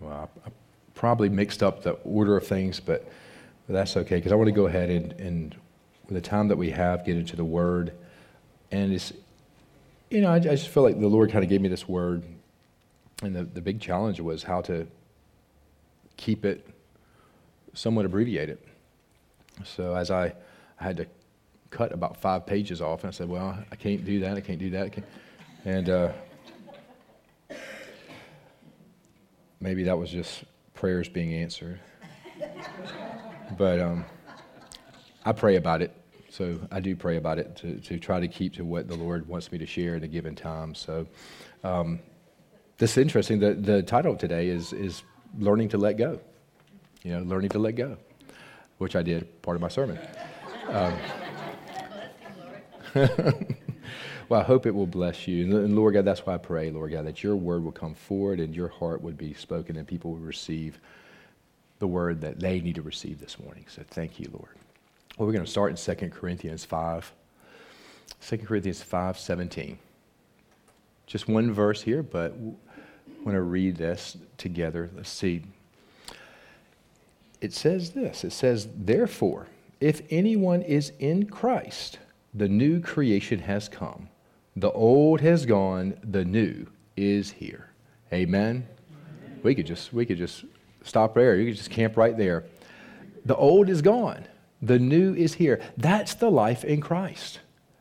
Well, I probably mixed up the order of things, but that's okay, because I want to go ahead and with the time that we have, get into the Word. And it's, I just feel like the Lord kind of gave me this Word, and the big challenge was how to keep it somewhat abbreviated. So as I had to cut about 5 pages off, and I said, well, I can't do that, I can't do that. And maybe that was just prayers being answered. But I pray about it. So I do pray about it to try to keep to what the Lord wants me to share in a given time. So this is interesting. The title of today is Learning to Let Go. Learning to let go, which I did part of my sermon. Well, I hope it will bless you. And Lord God, that's why I pray, Lord God, that your word will come forward and your heart would be spoken and people will receive the word that they need to receive this morning. So thank you, Lord. Well, we're going to start in 2 Corinthians 5. 2 Corinthians 5:17. Just one verse here, but I want to read this together. Let's see. It says this. It says, therefore, if anyone is in Christ, the new creation has come. The old has gone, the new is here. Amen? We could just stop there. You could just camp right there. The old is gone. The new is here. That's the life in Christ.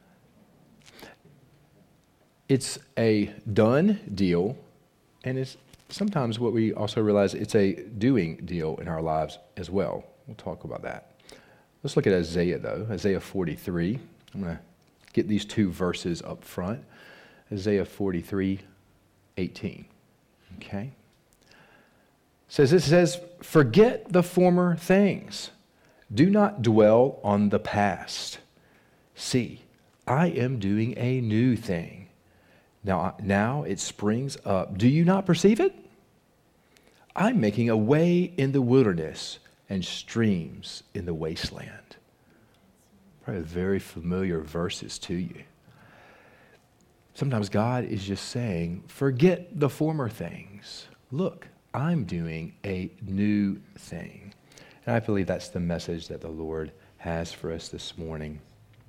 It's a done deal, and it's sometimes what we also realize, it's a doing deal in our lives as well. We'll talk about that. Let's look at Isaiah, though. Isaiah 43. I'm going to get these 2 verses up front. Isaiah 43:18. Okay? It says, forget the former things. Do not dwell on the past. See, I am doing a new thing. Now it springs up. Do you not perceive it? I'm making a way in the wilderness and streams in the wasteland. Probably very familiar verses to you. Sometimes God is just saying, forget the former things. Look, I'm doing a new thing. And I believe that's the message that the Lord has for us this morning.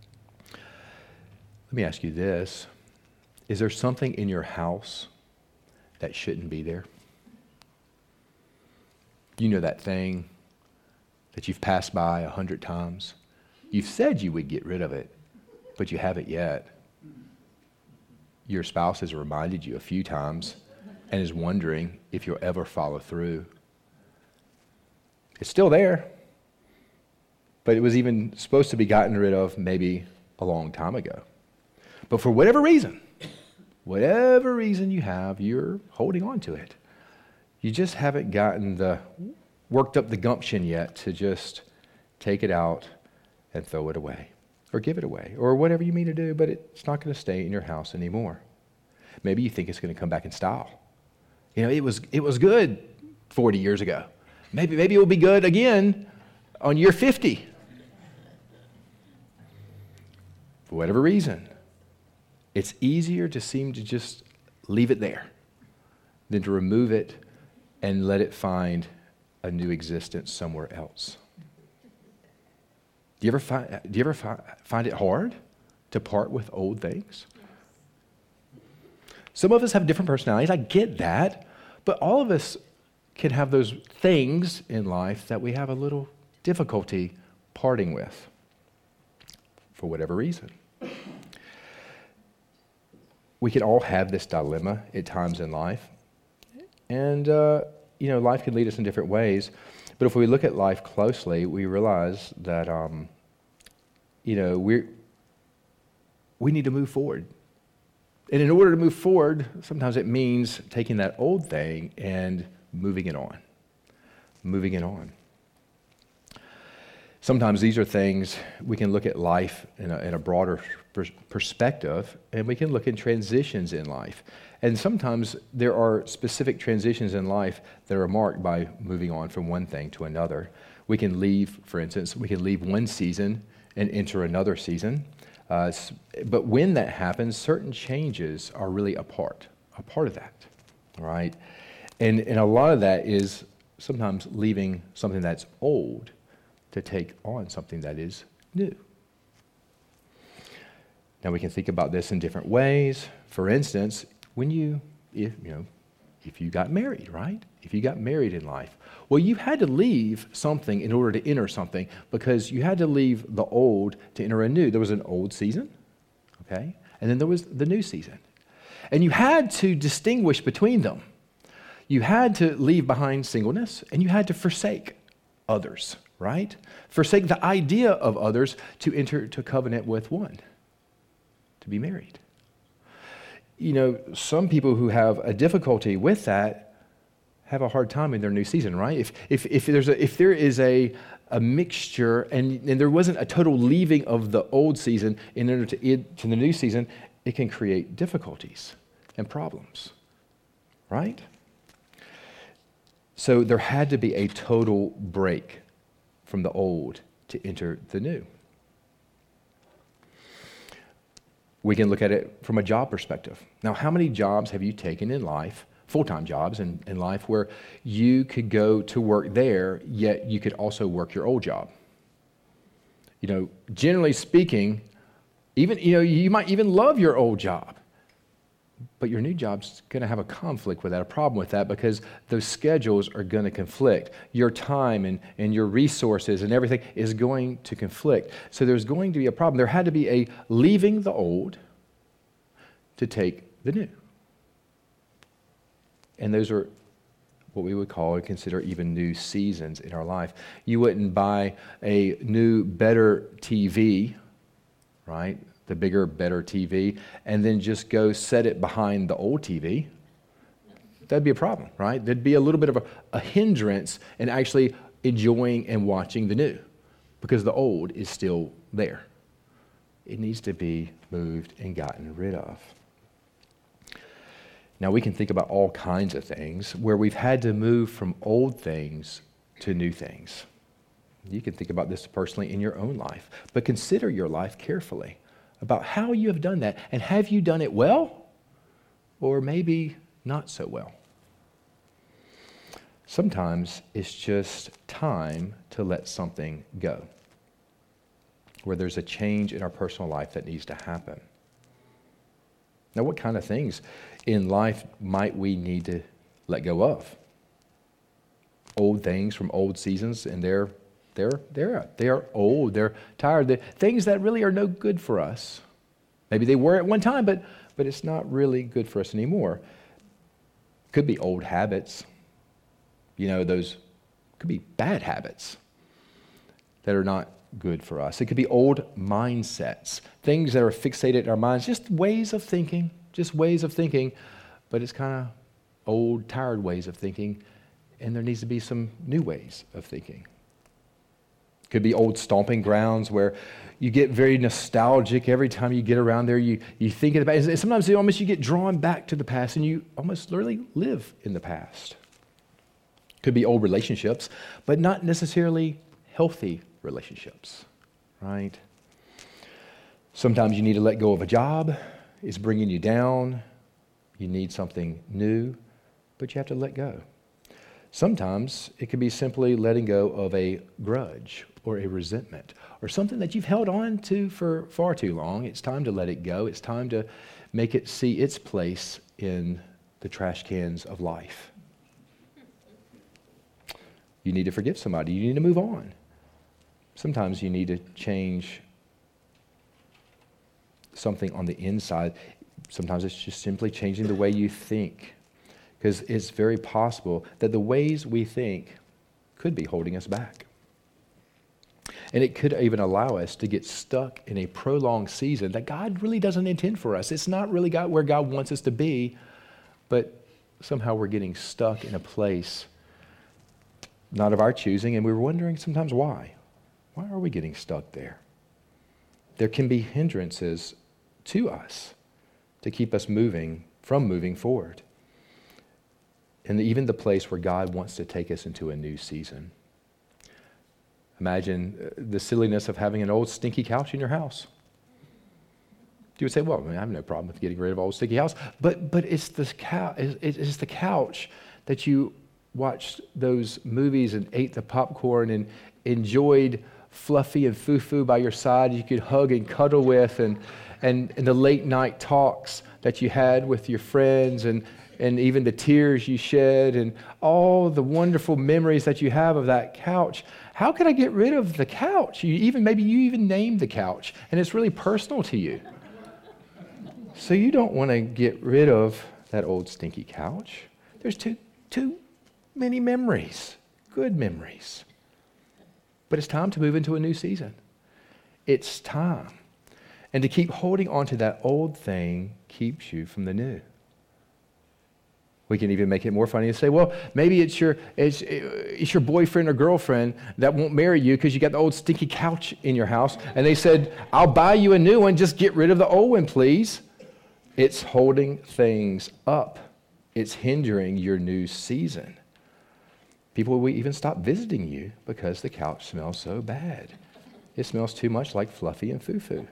Let me ask you this. Is there something in your house that shouldn't be there? You know that thing that you've passed by 100 times? You've said you would get rid of it, but you haven't yet. Your spouse has reminded you a few times and is wondering if you'll ever follow through. It's still there, but it was even supposed to be gotten rid of maybe a long time ago. But for whatever reason you have, you're holding on to it. You just haven't gotten worked up the gumption yet to just take it out and throw it away or give it away or whatever you mean to do, but it's not going to stay in your house anymore. Maybe you think it's going to come back in style. It was good 40 years ago. Maybe it will be good again on year 50. For whatever reason, it's easier to seem to just leave it there than to remove it and let it find a new existence somewhere else. Do you ever find it hard to part with old things? Some of us have different personalities. I get that, but all of us can have those things in life that we have a little difficulty parting with for whatever reason. We can all have this dilemma at times in life. And, life can lead us in different ways. But if we look at life closely, we realize that, we need to move forward. And in order to move forward, sometimes it means taking that old thing and moving it on. Sometimes these are things we can look at life in a broader perspective, and we can look at transitions in life. And sometimes there are specific transitions in life that are marked by moving on from one thing to another. We can leave, for instance, one season and enter another season. But when that happens, certain changes are really a part of that, right? And a lot of that is sometimes leaving something that's old to take on something that is new. Now we can think about this in different ways. For instance, if you got married, right? If you got married in life, well, you had to leave something in order to enter something, because you had to leave the old to enter a new. There was an old season, okay? And then there was the new season. And you had to distinguish between them. You had to leave behind singleness, and you had to forsake others, right? Forsake the idea of others to enter to covenant with one, to be married. Some people who have a difficulty with that have a hard time in their new season, right? If there is a mixture and there wasn't a total leaving of the old season in order to the new season, it can create difficulties and problems, right? So there had to be a total break from the old to enter the new. We can look at it from a job perspective. Now, how many jobs have you taken in life, full-time jobs in life, where you could go to work there, yet you could also work your old job? Generally speaking, even you might even love your old job, but your new job's going to have a conflict with that, a problem with that, because those schedules are going to conflict. Your time and your resources and everything is going to conflict. So there's going to be a problem. There had to be a leaving the old to take the new. And those are what we would call and consider even new seasons in our life. You wouldn't buy a new, better TV, right? The bigger, better TV, and then just go set it behind the old TV. That'd be a problem, right? There'd be a little bit of a hindrance in actually enjoying and watching the new, because the old is still there. It needs to be moved and gotten rid of. Now, we can think about all kinds of things where we've had to move from old things to new things. You can think about this personally in your own life, but consider your life carefully about how you have done that, and have you done it well, or maybe not so well? Sometimes it's just time to let something go, where there's a change in our personal life that needs to happen. Now, what kind of things in life might we need to let go of? Old things from old seasons, and they are old, they're tired, they're things that really are no good for us. Maybe they were at one time, but it's not really good for us anymore. Could be old habits. Those could be bad habits that are not good for us. It could be old mindsets, things that are fixated in our minds, just ways of thinking, but it's kind of old, tired ways of thinking, and there needs to be some new ways of thinking. Could be old stomping grounds where you get very nostalgic every time you get around there. You think of the past. Sometimes you get drawn back to the past, and you almost literally live in the past. Could be old relationships, but not necessarily healthy relationships, right? Sometimes you need to let go of a job. It's bringing you down. You need something new, but you have to let go. Sometimes it could be simply letting go of a grudge or a resentment or something that you've held on to for far too long. It's time to let it go. It's time to make it see its place in the trash cans of life. You need to forgive somebody. You need to move on. Sometimes you need to change something on the inside. Sometimes it's just simply changing the way you think, because it's very possible that the ways we think could be holding us back. And it could even allow us to get stuck in a prolonged season that God really doesn't intend for us. It's not really where God wants us to be, but somehow we're getting stuck in a place not of our choosing, and we're wondering sometimes why. Why are we getting stuck there? There can be hindrances to us to keep us moving forward. And even the place where God wants to take us into a new season. Imagine the silliness of having an old stinky couch in your house. You would say, well, I have no problem with getting rid of old stinky house, but it's the couch that you watched those movies and ate the popcorn and enjoyed Fluffy and Fufu by your side you could hug and cuddle with, and the late night talks that you had with your friends, and even the tears you shed, and all the wonderful memories that you have of that couch. How could I get rid of the couch? Maybe you even named the couch, and it's really personal to you. So you don't want to get rid of that old stinky couch. There's too many memories, good memories. But it's time to move into a new season. It's time. And to keep holding on to that old thing keeps you from the new. We can even make it more funny and say, well, maybe it's your boyfriend or girlfriend that won't marry you because you got the old stinky couch in your house, and they said, I'll buy you a new one, just get rid of the old one, please. It's holding things up. It's hindering your new season. People will even stop visiting you because the couch smells so bad. It smells too much like Fluffy and Fufu.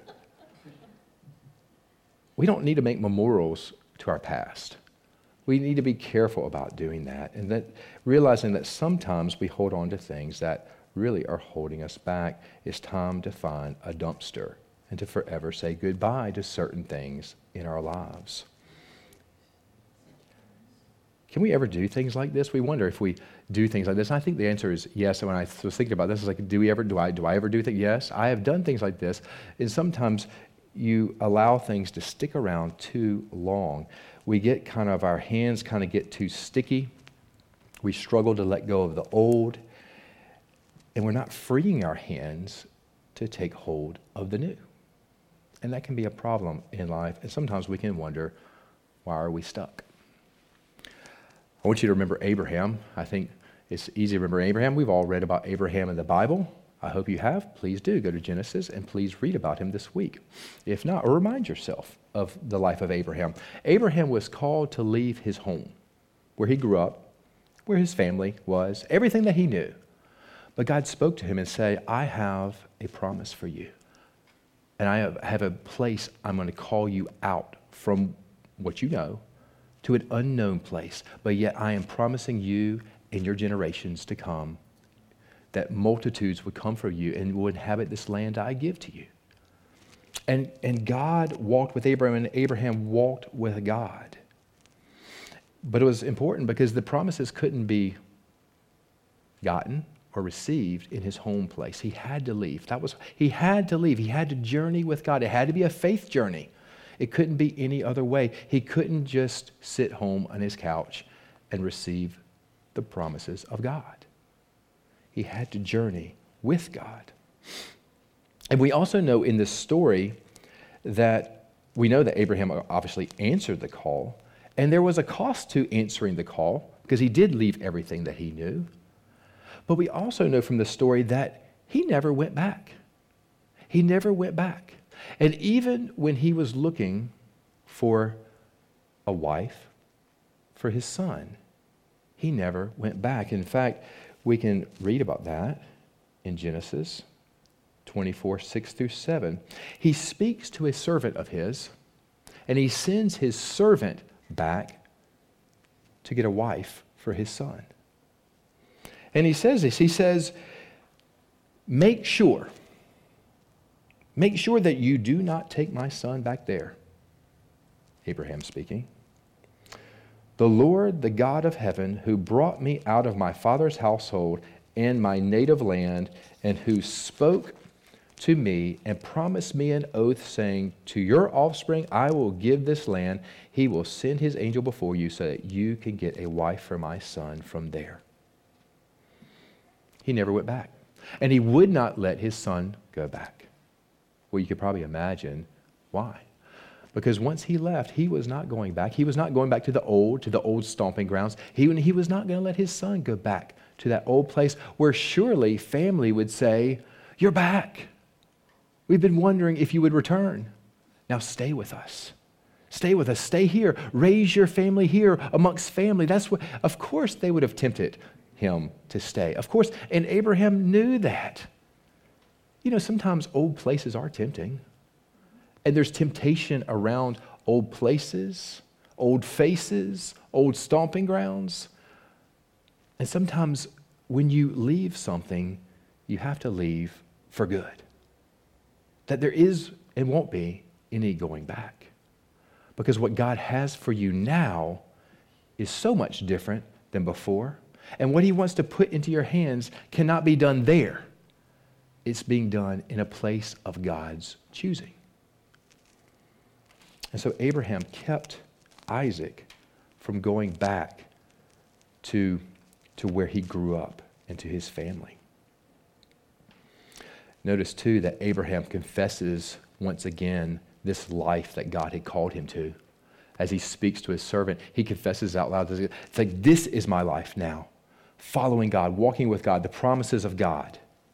We don't need to make memorials to our past. We need to be careful about doing that, and that realizing that sometimes we hold on to things that really are holding us back. It's time to find a dumpster and to forever say goodbye to certain things in our lives. Can we ever do things like this? We wonder if we do things like this. And I think the answer is yes. And when I was thinking about this, I was like, do I ever do things? Yes, I have done things like this. And sometimes you allow things to stick around too long. We get our hands get too sticky. We struggle to let go of the old. And we're not freeing our hands to take hold of the new. And that can be a problem in life. And sometimes we can wonder, why are we stuck? I want you to remember Abraham. I think it's easy to remember Abraham. We've all read about Abraham in the Bible. I hope you have. Please do go to Genesis and please read about him this week. If not, or remind yourself of the life of Abraham. Abraham was called to leave his home, where he grew up, where his family was, everything that he knew. But God spoke to him and said, I have a promise for you. And I have a place I'm going to call you out from what you know to an unknown place. But yet I am promising you and your generations to come that multitudes would come from you and will inhabit this land I give to you. And God walked with Abraham, and Abraham walked with God. But it was important because the promises couldn't be gotten or received in his home place. He had to leave. He had to leave. He had to journey with God. It had to be a faith journey. It couldn't be any other way. He couldn't just sit home on his couch and receive the promises of God. He had to journey with God. And we also know in this story that we know that Abraham obviously answered the call, and there was a cost to answering the call because he did leave everything that he knew. But we also know from the story that he never went back. He never went back. And even when he was looking for a wife for his son, he never went back. In fact, we can read about that in Genesis 24, 6 through 7. He speaks to a servant of his, and he sends his servant back to get a wife for his son. And he says this, he says, make sure that you do not take my son back there. Abraham speaking. The Lord, the God of heaven, who brought me out of my father's household and my native land, and who spoke to me and promised me an oath, saying, to your offspring I will give this land. He will send his angel before you so that you can get a wife for my son from there. He never went back. And he would not let his son go back. Well, you could probably imagine why. Because once he left, he was not going back. He was not going back to the old stomping grounds. He was not going to let his son go back to that old place where surely family would say, you're back. We've been wondering if you would return. Now stay with us. Stay with us. Stay here. Raise your family here amongst family. That's what, of course, they would have tempted him to stay. Of course, and Abraham knew that. You know, sometimes old places are tempting. And there's temptation around old places, old faces, old stomping grounds. And sometimes when you leave something, you have to leave for good. That there is and won't be any going back. Because what God has for you now is so much different than before. And what he wants to put into your hands cannot be done there. It's being done in a place of God's choosing. And so Abraham kept Isaac from going back to where he grew up and to his family. Notice too that Abraham confesses once again this life that God had called him to. As he speaks to his servant, he confesses out loud. It's like, this is my life now. Following God, walking with God, the promises of God.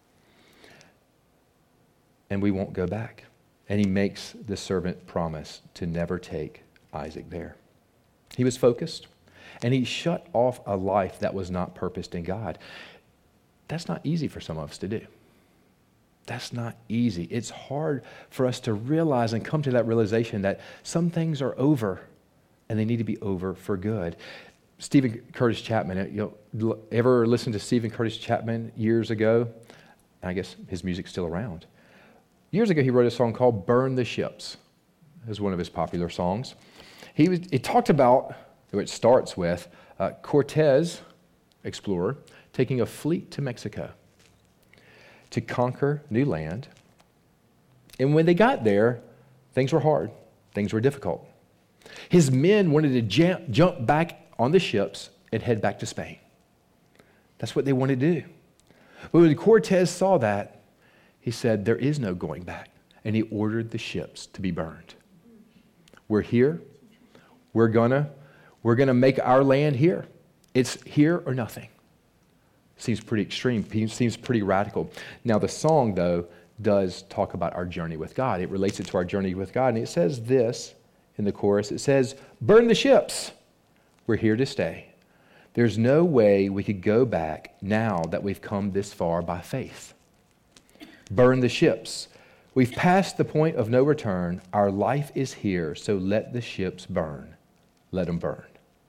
And we won't go back. And he makes the servant promise to never take Isaac there. He was focused, and he shut off a life that was not purposed in God. That's not easy for some of us to do. That's not easy. It's hard for us to realize and come to that realization that some things are over, and they need to be over for good. Stephen Curtis Chapman, ever listen to Stephen Curtis Chapman years ago? I guess his music's still around. Years ago, he wrote a song called Burn the Ships. It was one of his popular songs. It talked about, or it starts with, Cortez, explorer, taking a fleet to Mexico to conquer new land. And when they got there, things were hard. Things were difficult. His men wanted to jump back on the ships and head back to Spain. That's what they wanted to do. But when Cortez saw that, he said, there is no going back. And he ordered the ships to be burned. We're here. We're gonna make our land here. It's here or nothing. Seems pretty extreme. Seems pretty radical. Now the song, though, does talk about our journey with God. It relates it to our journey with God. And it says this in the chorus. It says, burn the ships. We're here to stay. There's no way we could go back now that we've come this far by faith. Burn the ships. We've passed the point of no return. Our life is here, so let the ships burn. Let them burn.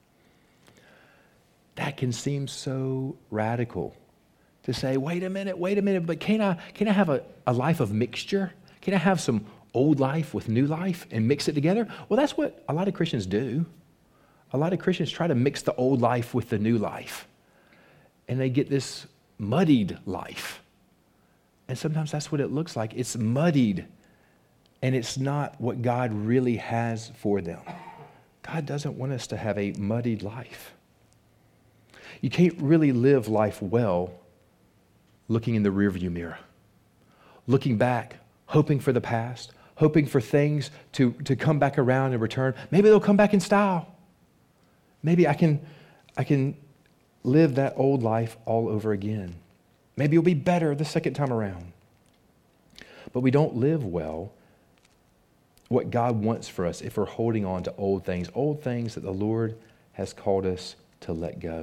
That can seem so radical to say, wait a minute, but can I have a life of mixture? Can I have some old life with new life and mix it together? Well, that's what a lot of Christians do. A lot of Christians try to mix the old life with the new life. And they get this muddied life. And sometimes that's what it looks like. It's muddied, and it's not what God really has for them. God doesn't want us to have a muddied life. You can't really live life well looking in the rearview mirror, looking back, hoping for the past, hoping for things to come back around and return. Maybe they'll come back in style. Maybe I can live that old life all over again. Maybe it'll be better the second time around. But we don't live well what God wants for us if we're holding on to old things that the Lord has called us to let go.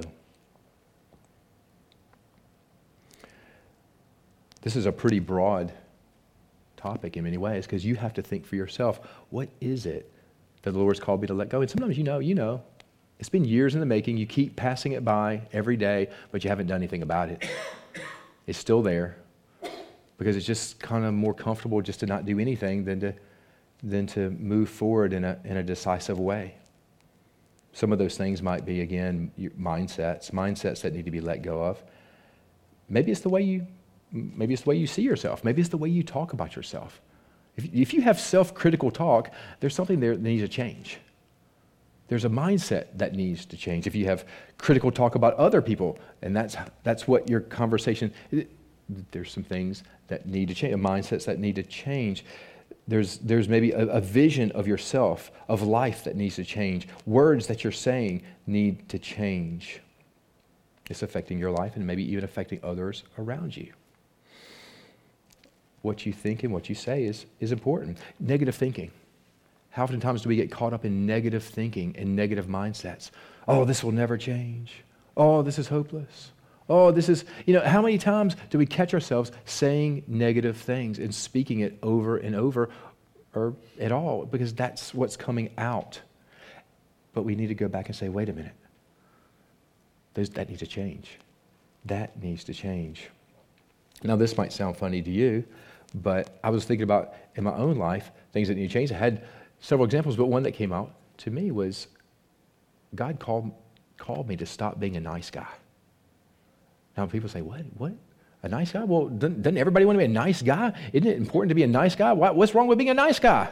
This is a pretty broad topic in many ways because you have to think for yourself, what is it that the Lord's called me to let go? And sometimes you know. It's been years in the making. You keep passing it by every day, but you haven't done anything about it. It's still there because it's just kind of more comfortable just to not do anything than to move forward in a decisive way. Some of those things might be, again, mindsets that need to be let go of. Maybe it's the way you see yourself. Maybe it's the way you talk about yourself. If you have self-critical talk, there's something there that needs to change. There's a mindset that needs to change. If you have critical talk about other people, and that's what your conversation, there's some things that need to change, mindsets that need to change. There's maybe a vision of yourself, of life that needs to change. Words that you're saying need to change. It's affecting your life and maybe even affecting others around you. What you think and what you say is important. Negative thinking. How oftentimes do we get caught up in negative thinking and negative mindsets? Oh, this will never change. Oh, this is hopeless. Oh, this is, how many times do we catch ourselves saying negative things and speaking it over and over or at all? Because that's what's coming out. But we need to go back and say, wait a minute. That needs to change. That needs to change. Now, this might sound funny to you, but I was thinking about in my own life, things that need to change. I had several examples, but one that came out to me was God called me to stop being a nice guy. Now, people say, what? A nice guy? Well, doesn't everybody want to be a nice guy? Isn't it important to be a nice guy? What's wrong with being a nice guy?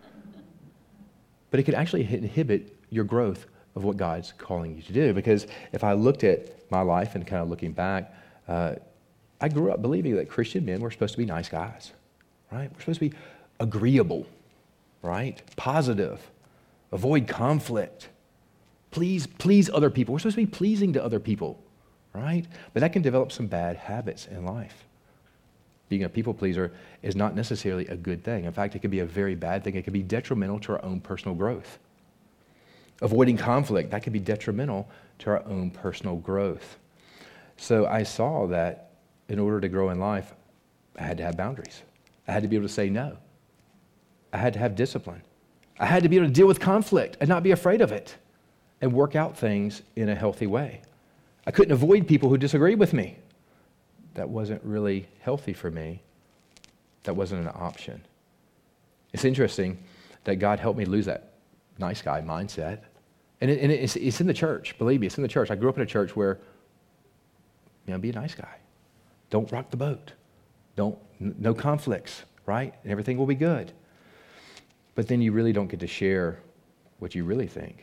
But it could actually inhibit your growth of what God's calling you to do. Because if I looked at my life and kind of looking back, I grew up believing that Christian men were supposed to be nice guys, right? We're supposed to be agreeable, right? Positive, avoid conflict, please other people. We're supposed to be pleasing to other people, right? But that can develop some bad habits in life. Being a people pleaser is not necessarily a good thing. In fact, it could be a very bad thing. It could be detrimental to our own personal growth. Avoiding conflict, that could be detrimental to our own personal growth. So I saw that in order to grow in life, I had to have boundaries. I had to be able to say no. I had to have discipline. I had to be able to deal with conflict and not be afraid of it and work out things in a healthy way. I couldn't avoid people who disagreed with me. That wasn't really healthy for me. That wasn't an option. It's interesting that God helped me lose that nice guy mindset. And it's in the church. Believe me, it's in the church. I grew up in a church where, be a nice guy. Don't rock the boat. No conflicts, right? And everything will be good. But then you really don't get to share what you really think.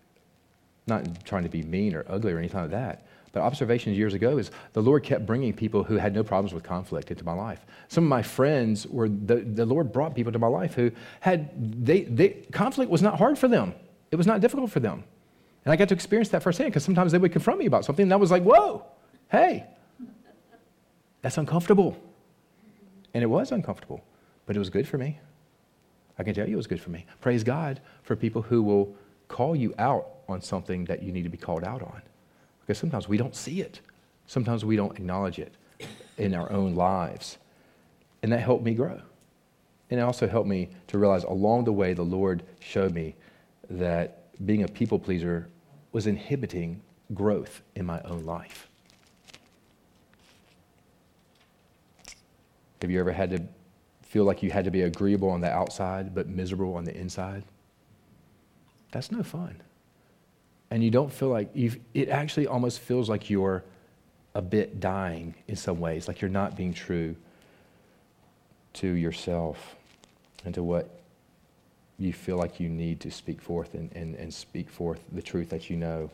Not trying to be mean or ugly or anything like that. But observations years ago is the Lord kept bringing people who had no problems with conflict into my life. Some of my friends were, the Lord brought people to my life who had, conflict was not hard for them. It was not difficult for them. And I got to experience that firsthand because sometimes they would confront me about something and I was like, whoa, hey, that's uncomfortable. And it was uncomfortable, but it was good for me. I can tell you it was good for me. Praise God for people who will call you out on something that you need to be called out on. Because sometimes we don't see it. Sometimes we don't acknowledge it in our own lives. And that helped me grow. And it also helped me to realize along the way the Lord showed me that being a people pleaser was inhibiting growth in my own life. Have you ever had to feel like you had to be agreeable on the outside but miserable on the inside? That's no fun. And you don't feel like it actually almost feels like you're a bit dying in some ways, like you're not being true to yourself and to what you feel like you need to speak forth and speak forth the truth that you know.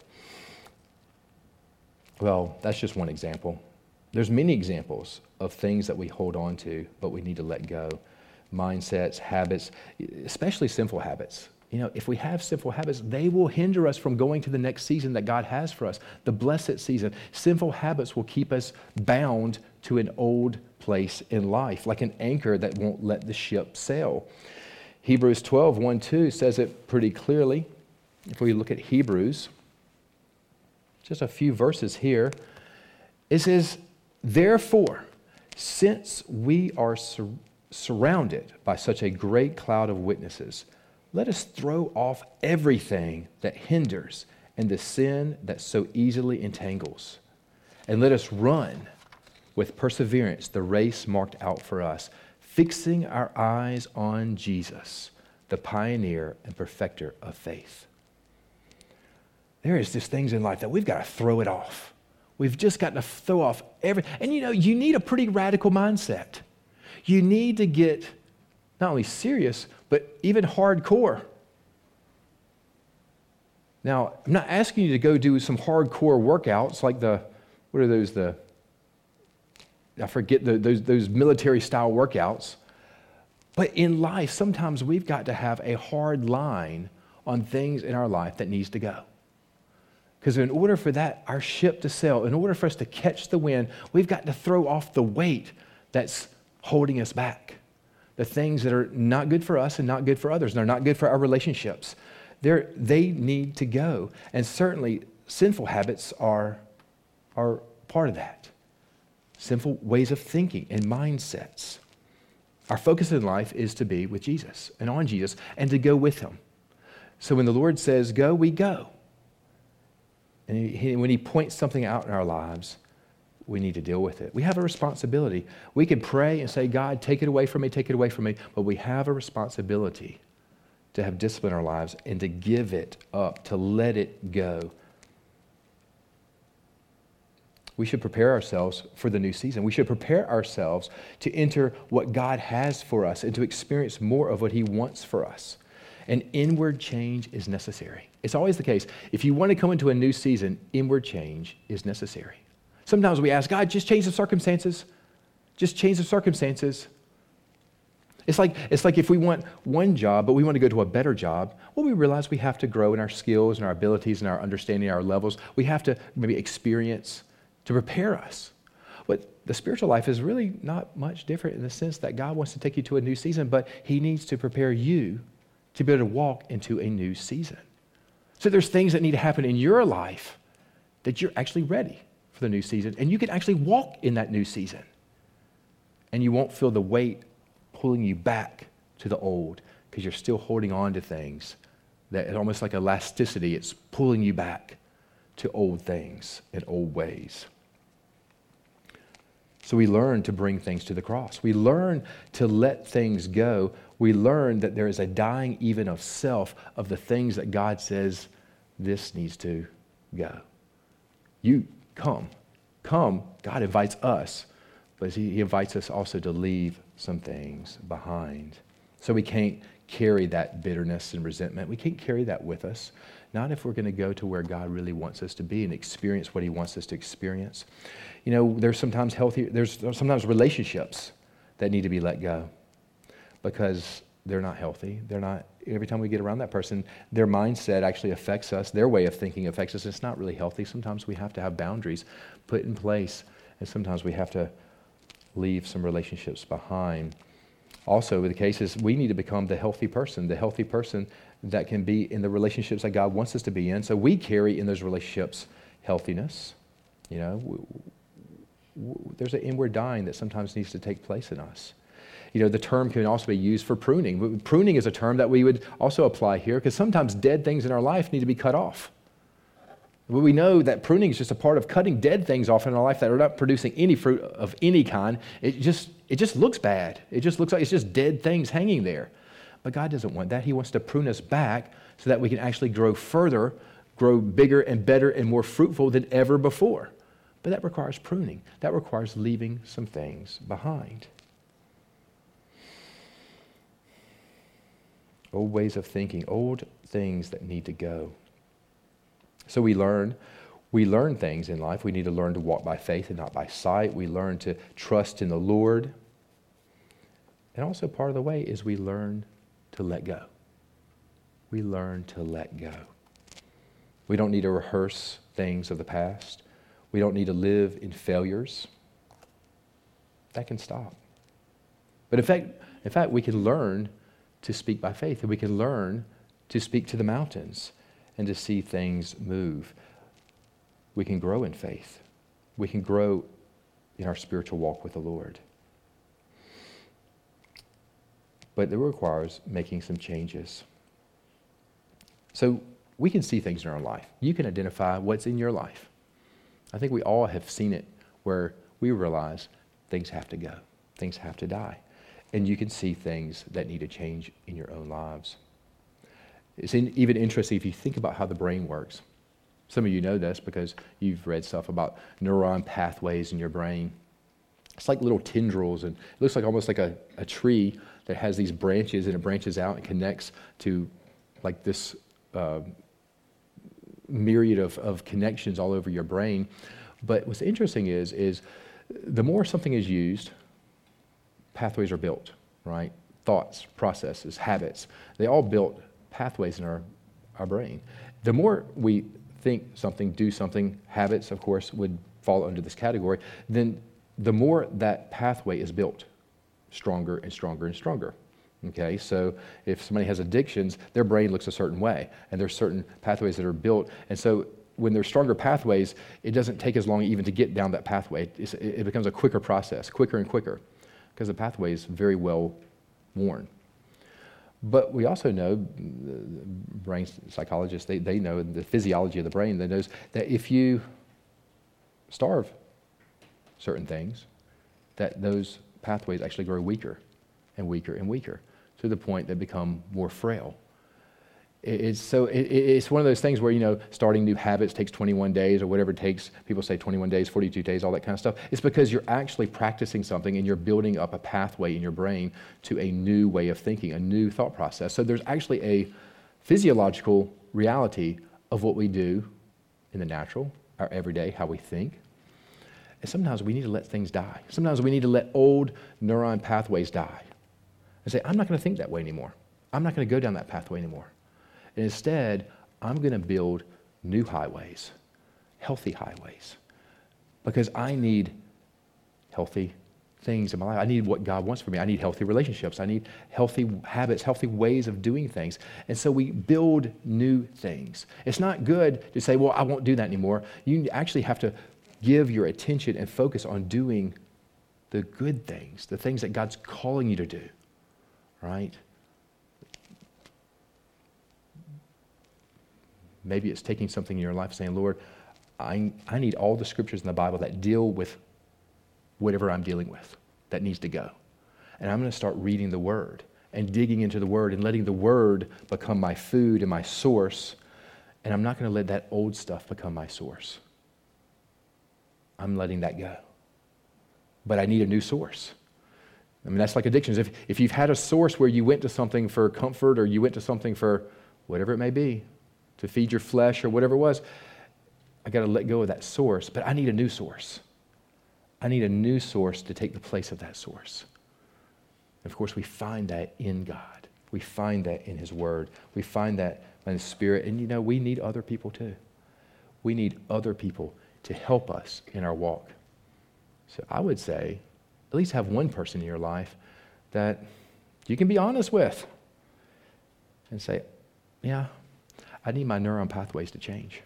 Well, that's just one example. There's many examples of things that we hold on to, but we need to let go. Mindsets, habits, especially sinful habits. If we have sinful habits, they will hinder us from going to the next season that God has for us, the blessed season. Sinful habits will keep us bound to an old place in life, like an anchor that won't let the ship sail. Hebrews 12, 1-2 says it pretty clearly. If we look at Hebrews, just a few verses here, it says, therefore, since we are surrounded by such a great cloud of witnesses, let us throw off everything that hinders and the sin that so easily entangles. And let us run with perseverance the race marked out for us, fixing our eyes on Jesus, the pioneer and perfecter of faith. There is just things in life that we've got to throw it off. We've just got to throw off everything. And you need a pretty radical mindset. You need to get not only serious, but even hardcore. Now, I'm not asking you to go do some hardcore workouts like what are those, I forget those military style workouts. But in life, sometimes we've got to have a hard line on things in our life that needs to go. Because in order for our ship to sail, in order for us to catch the wind, we've got to throw off the weight that's holding us back. The things that are not good for us and not good for others, and they're not good for our relationships. They need to go. And certainly, sinful habits are part of that. Sinful ways of thinking and mindsets. Our focus in life is to be with Jesus and on Jesus and to go with him. So when the Lord says go, we go. And when he points something out in our lives, we need to deal with it. We have a responsibility. We can pray and say, God, take it away from me, take it away from me. But we have a responsibility to have discipline in our lives and to give it up, to let it go. We should prepare ourselves for the new season. We should prepare ourselves to enter what God has for us and to experience more of what He wants for us. An inward change is necessary. It's always the case. If you want to come into a new season, inward change is necessary. Sometimes we ask, God, just change the circumstances. Just change the circumstances. It's like if we want one job, but we want to go to a better job, well, we realize we have to grow in our skills and our abilities and our understanding, our levels. We have to maybe experience to prepare us. But the spiritual life is really not much different in the sense that God wants to take you to a new season, but He needs to prepare you to be able to walk into a new season. So there's things that need to happen in your life that you're actually ready for the new season, and you can actually walk in that new season. And you won't feel the weight pulling you back to the old because you're still holding on to things that it's almost like elasticity. It's pulling you back to old things and old ways. So we learn to bring things to the cross. We learn to let things go. We learn that there is a dying even of self, of the things that God says, this needs to go. You come. God invites us, but He invites us also to leave some things behind. So we can't carry that bitterness and resentment. We can't carry that with us. Not if we're going to go to where God really wants us to be and experience what He wants us to experience. You know, there's sometimes relationships that need to be let go because they're not healthy. They're not, every time we get around that person, their mindset actually affects us. Their way of thinking affects us. It's not really healthy. Sometimes we have to have boundaries put in place, and sometimes we have to leave some relationships behind. Also, the case is we need to become the healthy person that can be in the relationships that God wants us to be in. So we carry in those relationships healthiness. You know, there's an inward dying that sometimes needs to take place in us. You know, the term can also be used for pruning. Pruning is a term that we would also apply here because sometimes dead things in our life need to be cut off. But we know that pruning is just a part of cutting dead things off in our life that are not producing any fruit of any kind. It just looks bad. It just looks like it's just dead things hanging there. But God doesn't want that. He wants to prune us back so that we can actually grow further, grow bigger and better and more fruitful than ever before. But that requires pruning. That requires leaving some things behind. Old ways of thinking, old things that need to go. So we learn things in life. We need to learn to walk by faith and not by sight. We learn to trust in the Lord. And also part of the way is we learn to let go. We learn to let go. We don't need to rehearse things of the past. We don't need to live in failures. That can stop. But in fact, we can learn to speak by faith, and we can learn to speak to the mountains and to see things move. We can grow in faith. We can grow in our spiritual walk with the Lord. But it requires making some changes. So we can see things in our life. You can identify what's in your life. I think we all have seen it where we realize things have to go. Things have to die. And you can see things that need to change in your own lives. It's even interesting if you think about how the brain works. Some of you know this because you've read stuff about neuron pathways in your brain. It's like little tendrils, and it looks like almost like a tree that has these branches, and it branches out and connects to like this myriad of connections all over your brain. But what's interesting is the more something is used, pathways are built, right? Thoughts, processes, habits, they all built pathways in our brain. The more we think something, do something, habits, of course, would fall under this category, then the more that pathway is built, stronger and stronger and stronger. Okay, so if somebody has addictions, their brain looks a certain way, and there's certain pathways that are built. And so when there's stronger pathways, it doesn't take as long even to get down that pathway. It becomes a quicker process, quicker and quicker, because the pathway is very well worn. But we also know, brain psychologists, they know the physiology of the brain that knows that if you starve, certain things, that those pathways actually grow weaker and weaker and weaker to the point they become more frail. It's one of those things where, starting new habits takes 21 days or whatever it takes. People say 21 days, 42 days, all that kind of stuff. It's because you're actually practicing something and you're building up a pathway in your brain to a new way of thinking, a new thought process. So there's actually a physiological reality of what we do in the natural, our everyday, how we think. And sometimes we need to let things die. Sometimes we need to let old neuron pathways die and say, I'm not going to think that way anymore. I'm not going to go down that pathway anymore. And instead, I'm going to build new highways, healthy highways, because I need healthy things in my life. I need what God wants for me. I need healthy relationships. I need healthy habits, healthy ways of doing things. And so we build new things. It's not good to say, well, I won't do that anymore. You actually have to give your attention and focus on doing the good things, the things that God's calling you to do, right? Maybe it's taking something in your life saying, Lord, I need all the scriptures in the Bible that deal with whatever I'm dealing with that needs to go. And I'm going to start reading the Word and digging into the Word and letting the Word become my food and my source. And I'm not going to let that old stuff become my source. I'm letting that go. But I need a new source. I mean, that's like addictions. If you've had a source where you went to something for comfort or you went to something for whatever it may be, to feed your flesh or whatever it was, I got to let go of that source, but I need a new source. I need a new source to take the place of that source. And of course, we find that in God. We find that in His Word. We find that in His Spirit. And we need other people too. We need other people to help us in our walk. So I would say, at least have one person in your life that you can be honest with and say, yeah, I need my neuron pathways to change.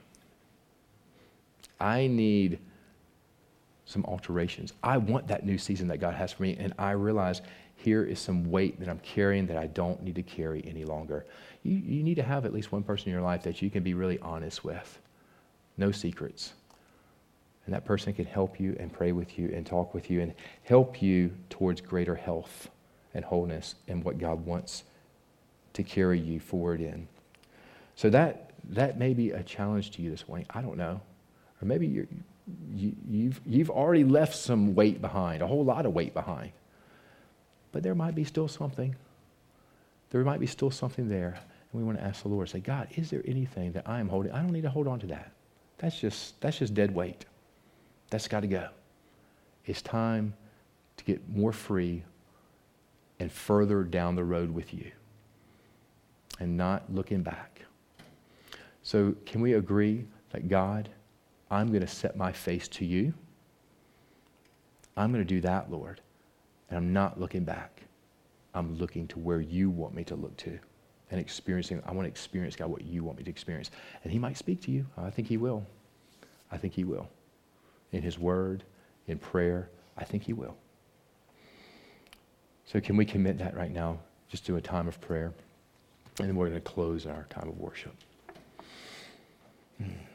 I need some alterations. I want that new season that God has for me, and I realize here is some weight that I'm carrying that I don't need to carry any longer. You need to have at least one person in your life that you can be really honest with. No secrets. And that person can help you and pray with you and talk with you and help you towards greater health and wholeness and what God wants to carry you forward in. So that may be a challenge to you this morning. I don't know. Or maybe you've already left some weight behind, a whole lot of weight behind. But there might be still something. There might be still something there. And we want to ask the Lord, say, God, is there anything that I am holding? I don't need to hold on to that. That's just dead weight. That's got to go. It's time to get more free and further down the road with you and not looking back. So can we agree that, God, I'm going to set my face to you. I'm going to do that, Lord. And I'm not looking back. I'm looking to where you want me to look to and experiencing. I want to experience, God, what you want me to experience. And He might speak to you. I think He will. I think He will. In His Word, in prayer, I think He will. So can we commit that right now, just to a time of prayer? And then we're going to close our time of worship.